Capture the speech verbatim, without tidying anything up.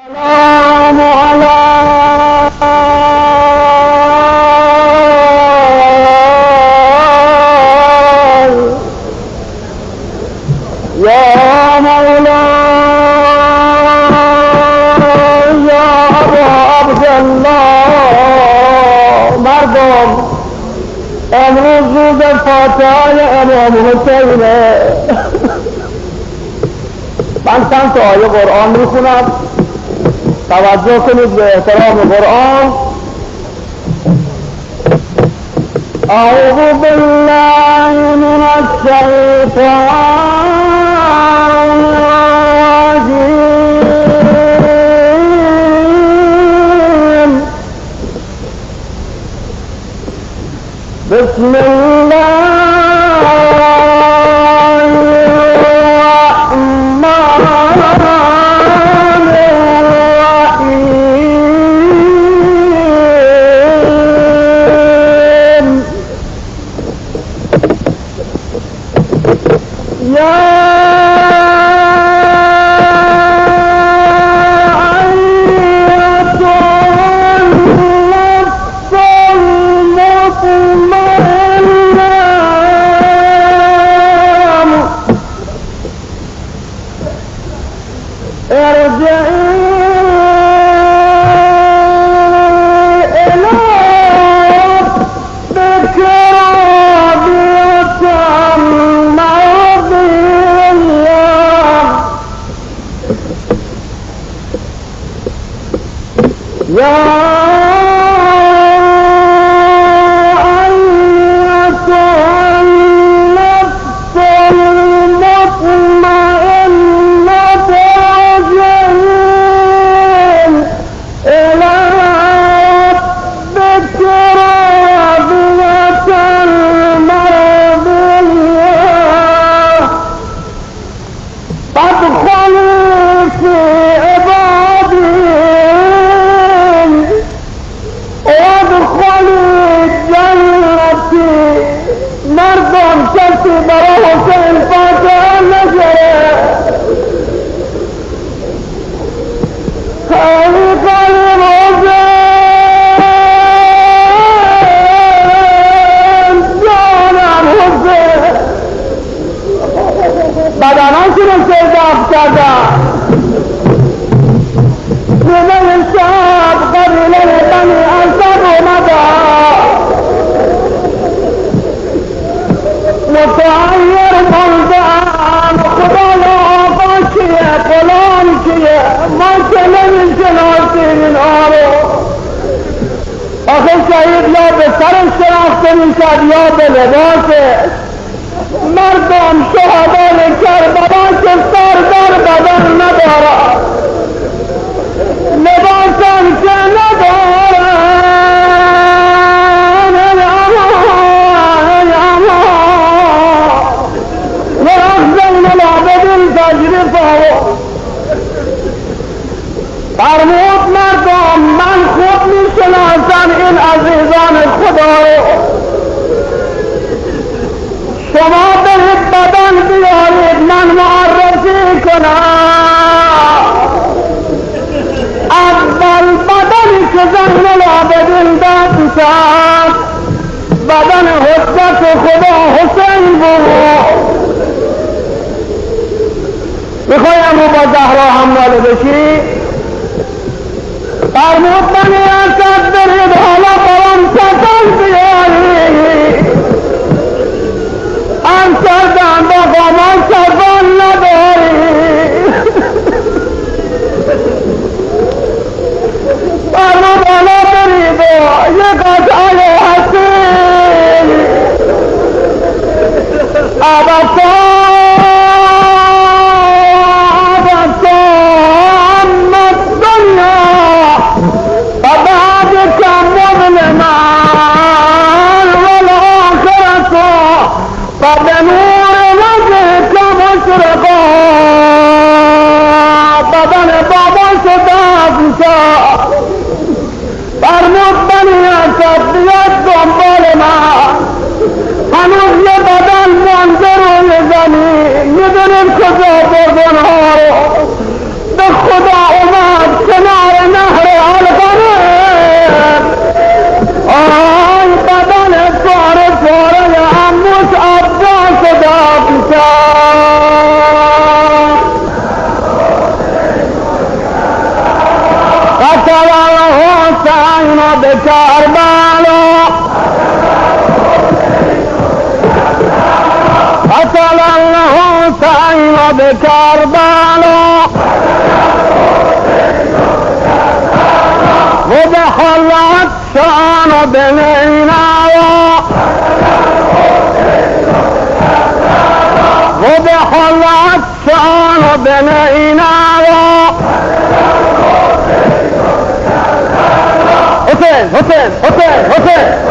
امروز روز فاتحه امام حسینه. من چند تا آیه قرآن میخونم، توجه کنید به احترام قرآن. اعوذ بالله من الشیطان الرجیم. بسم الله الرحمن الرحيم. يا مردم شهدای کربلا که سر در بدن ندارد، لباسم که ندارد، ورق زین العبدین تجریفه فرمود مردم من خود می شناسم این عزیزان خدا رو. شما برید بدن بیارید من معرفی کنم. اول بدنی که زین العابدین دست شد بدن حجت خدا حسین بود. میخوای امرو با زهرا همراله بشی؟ فرمود بنی اسد برید حالا برام کتن بیارید. انسردن با قامان سربان نداری. فرمود حالا برید و یک قطعه حسین عبسا بدنور وجهك مشرقا بدن بابا صدافشا. فرمود بنی اسد بیاد دنبال من، هنوز یه بدن مانده روی زمین، میدونیم کجا بردن ها رو. به خدا اومد که بكربلا قتل الحسين بكربلا ذبح العطشان بنيناوى ذبح العطشان بنيناوى حسين حسين حسين حسين